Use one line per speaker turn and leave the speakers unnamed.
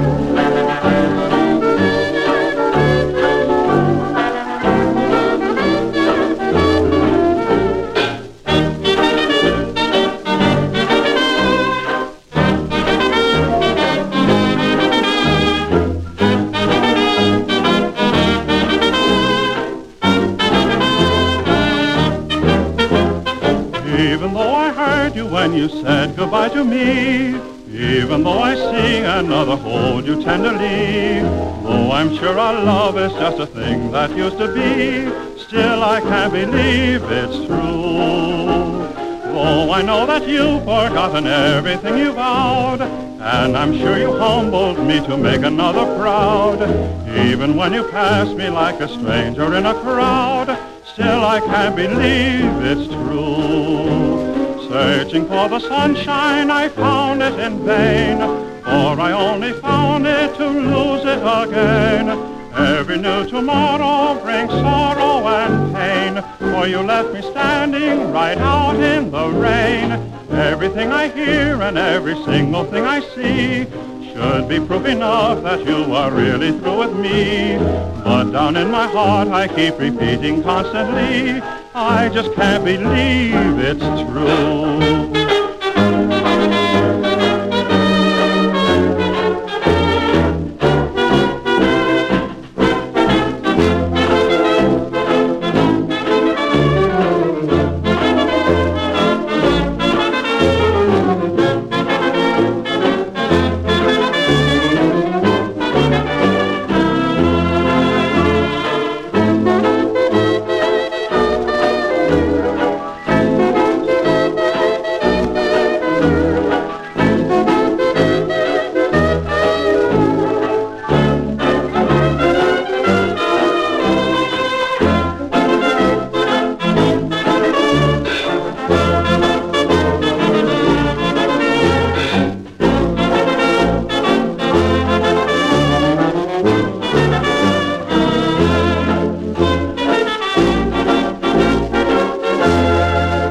Even though I heard you when you said goodbye to me, even though I see another hold you tenderly, though I'm sure our love is just a thing that used to be, still I can't believe it's true. Though I know that you've forgotten everything you vowed, and I'm sure you humbled me to make another proud, even when you passed me like a stranger in a crowd, still I can't believe it's true. Searching for the sunshine, I found it in vain, for I only found it to lose it again. Every new tomorrow brings sorrow and pain, for you left me standing right out in the rain. Everything I hear and every single thing I see should be proof enough that you are really through with me. But down in my heart I keep repeating constantly, I just can't believe it's true.